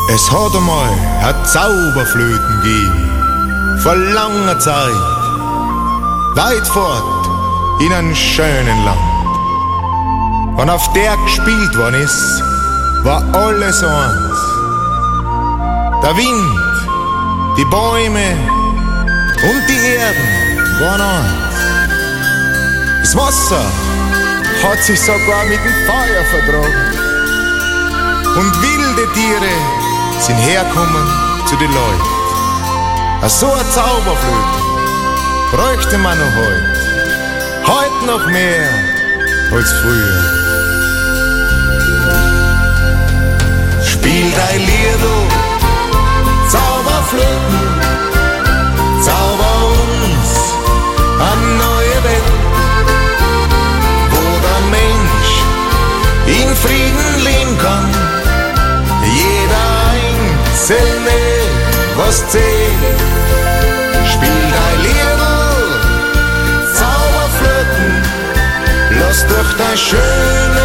Es hat einmal eine Zauberflöten gegeben, vor langer Zeit, weit fort in einem schönen Land. Wenn auf der gespielt worden ist, war alles eins. Der Wind, die Bäume und die Erden waren eins. Das Wasser hat sich sogar mit dem Feuer vertragen. Und wilde Tiere sind herkommen zu den Leuten. So eine Zauberflöte bräuchte man noch heute noch mehr als früher. Spiel dein Lied, Zauberflöten, zauber uns eine neue Welt, wo der Mensch in Frieden leben kann. Jeder Einzelne, was zählt, spiel dein Lied, Zauberflöten, lass durch dein schönes